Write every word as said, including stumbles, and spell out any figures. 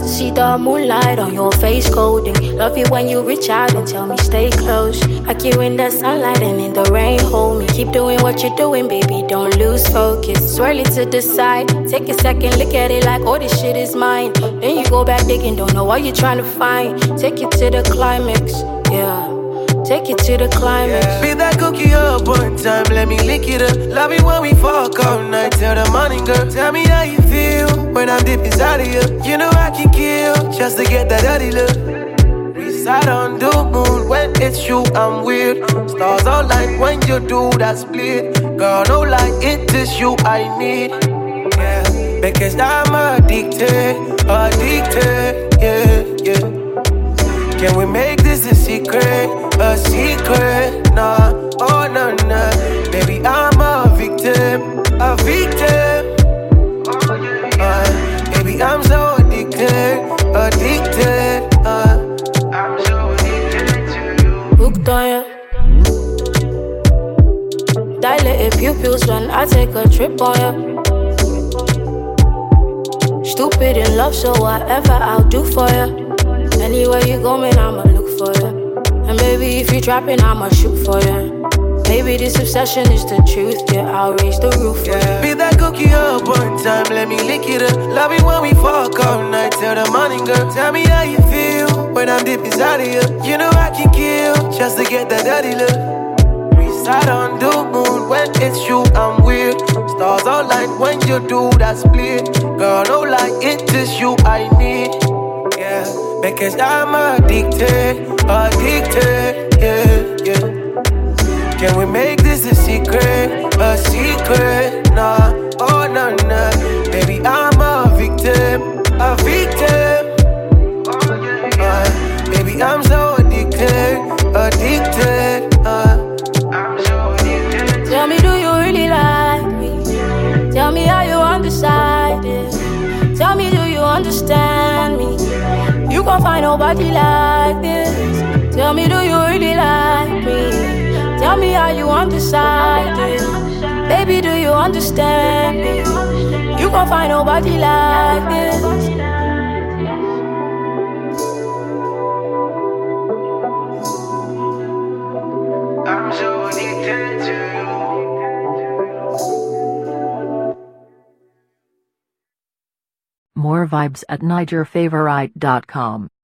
See the moonlight on your face coding. Love you when you reach out and tell me stay close. Like you in the sunlight and in the rain, hold me. Keep doing what you're doing, baby, don't lose focus. Swirl it to the side, take a second, look at it like, oh, this shit is mine. Then you go back digging, don't know what you're trying to find. Take it to the climax, yeah. Take it to the climax. Yeah. Beat that cookie up one time, let me lick it up. Love it when we fuck all night till the morning, girl. Tell me how you feel when I'm deep inside of you. You know I can kill just to get that dirty look. We side on the moon when it's you, I'm weird. Stars align when you do that split. Girl, no lie, it is you I need. Yeah, because I'm addicted, addicted, yeah, yeah. Can we make this a secret, a secret? Nah, oh no, nah. Baby, I'm a victim, a victim. Uh, baby, I'm so addicted, addicted. Uh, I'm so addicted to you. Hooked on you. Dilated pupils when I take a trip on you. Stupid in love, so whatever I'll do for you. Anywhere you go, man, I'ma look for you. And baby, if you trapping, I'ma shoot for you. Maybe this obsession is the truth, yeah, I'll raise the roof for yeah. you. Beat that cookie up one time, let me lick it up. Love it when we fuck all night till the morning, girl. Tell me how you feel when I'm deep inside of you. You know I can kill just to get that dirty look. We side on the moon when it's you, I'm weird. Stars align when you do that split. Girl, no lie, it is you I need. Yeah, because I'm addicted, addicted, yeah, yeah. Can we make this a secret, a secret? Nah, oh no, nah. Baby, I'm a victim, a victim. Uh, baby, I'm so addicted, addicted. Uh, I'm so addicted. Tell me, do you really like me? Tell me how you undecided. Tell me, do you understand me? You gon' find nobody like this. Tell me, do you really like me? Tell me how you undecided. Baby, do you understand me? You gon' find nobody like this. I'm so addicted to you. More vibes at Niger Favorite dot com.